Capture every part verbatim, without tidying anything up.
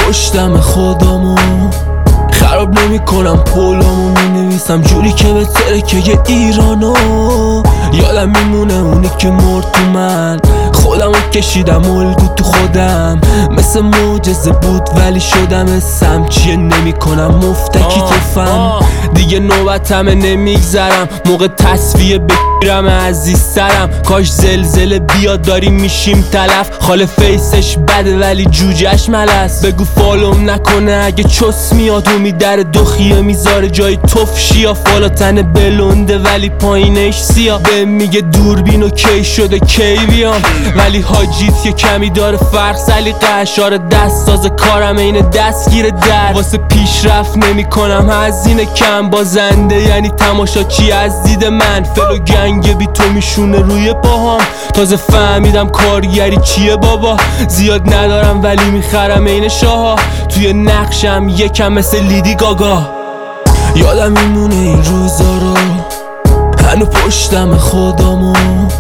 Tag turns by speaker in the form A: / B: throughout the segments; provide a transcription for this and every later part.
A: پشتم خودمو خراب نمی کنم، پولامو می نویسم جوری که به ترکه ایرانو. یادم میمونه اونی که مرد تو من، خودمو کشیدم الگو تو خودم. مثل معجزه بود ولی شدم اسم، چیه نمی کنم مفتکی توفم. دیگه نوبتمه نمیگذرم، موقع تصفیه بگیرم عزیزترم. کاش زلزله بیاد داریم میشیم تلف. خاله فیسش بده ولی جوجهش ملس. بگو فالوم نکنه اگه چس میاد و در دخیه میذاره جای تفشی. یا فالا تن بلونده ولی پایینش سیاه. به میگه دوربین و کی شده کی بیام، ولی حاجیت که کمی داره فرق سلیقه. اشاره دست ساز کارم اینه دستگیر در. واسه پیشرفت نمی کنم هزینه کم، بازنده یعنی تماشاچی از دید من. فلو گنگ بی تو میشونه روی پاهام، تازه فهمیدم کارگری چیه بابا. زیاد ندارم ولی میخرم این شاها، توی نقشم یکم مثل لیدی گاگا. یادم میمونه این روزا رو، هنو پشتم خودمو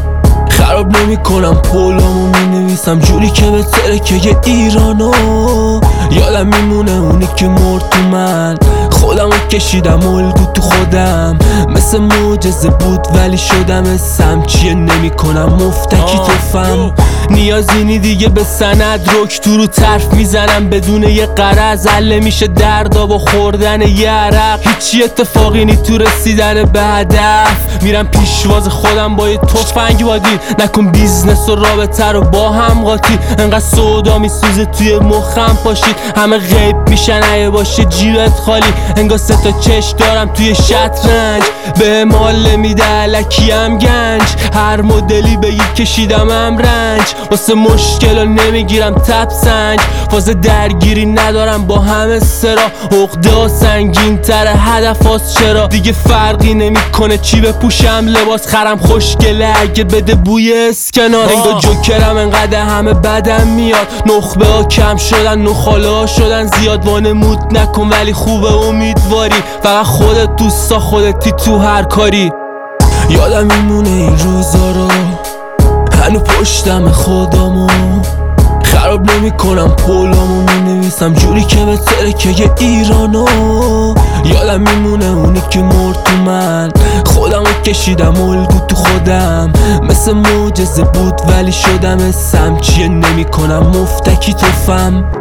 A: خراب نمی کنم، پولامو می نویسم جوری که به ترکه ایرانو. یادم میمونه اونی که مرد تو من، خودمو کشیدم الگو تو خودم. مثل معجزه بود ولی شدم اسم، چیه نمی کنم مفتکی توفم. نیازی نی دیگه به سند رک تو رو طرف میزنم بدون یه قرض. حل میشه دردا با خوردن یه عرق، هیچی اتفاقی نی تو رسیدن به هدف. میرم پیشواز خودم با یه تفنگ وادی، نکن بیزنس و رابطه رو با هم قاطی. انقدر سودا میسوزه توی مخم پاشید، همه غیب میشن اگه باشه جیبت خالی. انگار سه تا چشم دارم توی شطرنج، به مال میده الکیم گنج. هر مدلی بگی کشیدم ام رنج، واسه مشکلا نمیگیرم تب سنج. فاز درگیری ندارم با همه سرا، عقده ها سنگین تره هدف هاست. چرا دیگه فرقی نمیکنه چی بپوشم، لباس خرم خوشگله اگه بده بوی اسکنار. انگار جوکرم انقدر همه بدم میاد، نخبه ها کم شدن نخاله ها شدن زیاد. وانمود نکن ولی خوبه امیدواری، فقط خودت دوستا خودتی تو هر کاری. یادم میمونه این روزا رو، هنو پشتم خودمو خراب نمی کنم، پولامو می نویسم جوری که به ترکه ایرانو. یادم میمونه اونی که مرد تو من، خودمو کشیدم الگو تو خودم. مثل معجزه بود ولی شدم اسم، چیه نمی کنم مفتکی توفم.